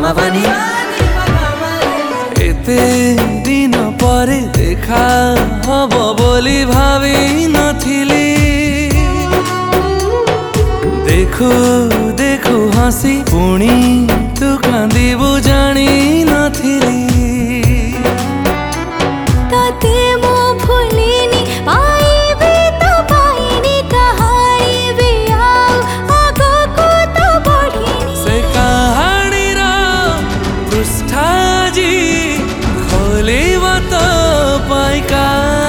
एते दिन परे देखा हब बोली भावी नथिली देखु देखु हसी पुणी तू कांदिबु जानी नथिली तते मो भूलिनी पाइबे तो पाइनी कहाइबे आउ आगको तो बढ़िनी से कहानी रा पृष्ठाजी खोलिब तो पाइका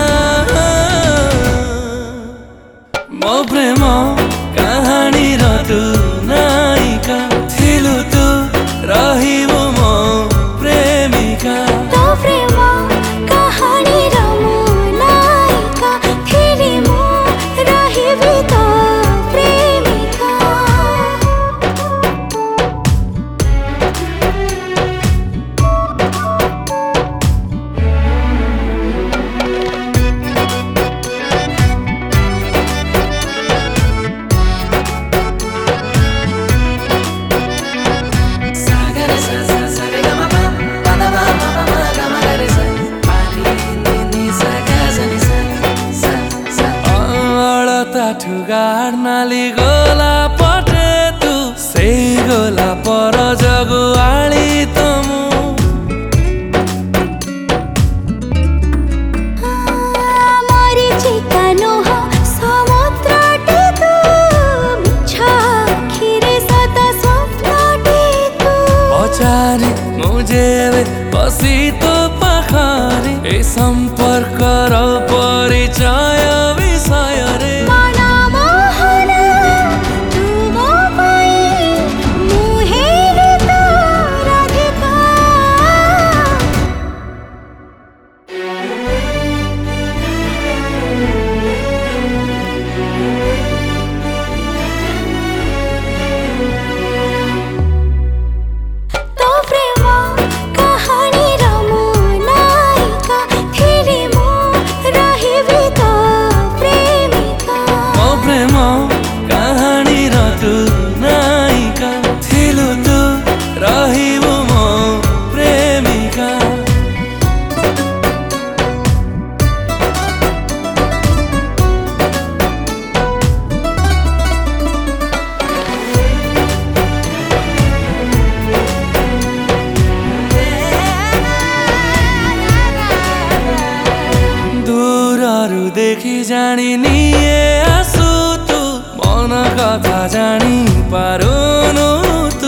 मो प्रेम कहानी रा तू नायिका थिलु तू रहिबु मो प्रेमिका तो प्रेम कहानी रा मो नायिका फेरि मो रहिबे तो प्रेमिका ठुगार नाली गोला पटे तू से गोला पर जगु आली तमु मारी चिकानो हो समुद्र टे तू मिछा खिरे सदा स्वप्न टे तू पचारे मुझे बसी तो पाखरे ए संपर्क र परिचय विषय रे देखी जानी निये आसु तू मन कथा जानी पारुनु तू